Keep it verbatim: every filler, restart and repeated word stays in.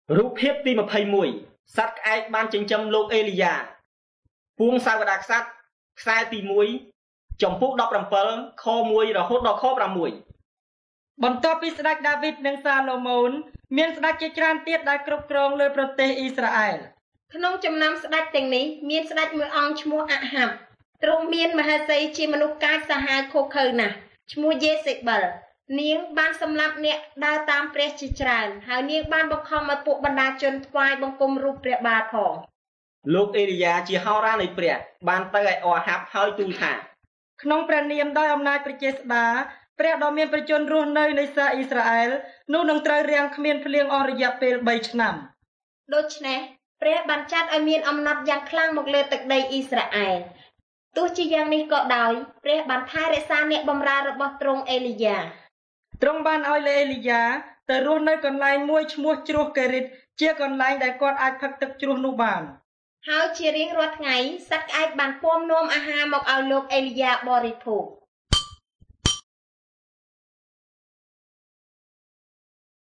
រូបភាពទីยี่สิบเอ็ดសត្វក្អែកបានចិញ្ចឹមលោកអេលីយ៉ាពួងសាវតារក្សត្រខ្សែទីមួយចំពុកដប់ប្រាំbảyខមួយរហូតដល់ខប្រាំមួយបន្ទាប់ពីស្ដេចដាវីតនិងសាឡូមោនមានស្ដេចជាច្រើនទៀតដែលគ្រប់គ្រងលើប្រទេសអ៊ីស្រាអែលក្នុងចំណោមស្ដេចទាំងនេះមានស្ដេចមួយអង្គឈ្មោះអាហាប់ទ្រង់មានមហេសីជាមនុស្សកាចសាហាវខុសខើណាស់ឈ្មោះយេសេបិលនាងបានសម្លាប់អ្នកដើរតាមព្រះជាច្រើនហើយនាងបានបង្ខំឲ្យពួកបណ្ដាជនថ្វាយបង្គំរូបព្រះបាទផងលោកអេលីយ៉ាជាហោរានៃព្រះបានទៅឲ្យអាហាប់ហើយទូលថាក្នុងព្រះនាមដោយអំណាចព្រះចេស្តាព្រះដ៏មានព្រះជន្មរស់នៅនៃសាអ៊ីស្រាអែលនោះនឹងត្រូវរាំងគ្មានភ្លៀងអស់រយៈពេលបីឆ្នាំដូច្នេះព្រះបានចាត់ឲ្យមានអំណត់យ៉ាងខ្លាំងមកលើទឹកដីអ៊ីស្រាអែលទោះជាយ៉ាងនេះក៏ដោយព្រះបានថែរក្សាអ្នកបម្រើរបស់ទ្រង់អេលីយ៉ាទ្រង់បានឲ្យលើអេលីយ៉ាទៅរស់នៅកន្លែងមួយឈ្មោះជ្រោះកេរីតជាកន្លែងដែលគាត់អាចផឹកទឹកជ្រោះនោះបានហើយជារៀងរាល់ថ្ងៃសត្វក្អែកបានពំនាំអាហារមកឲ្យលោកអេលីយ៉ាបរិភោគ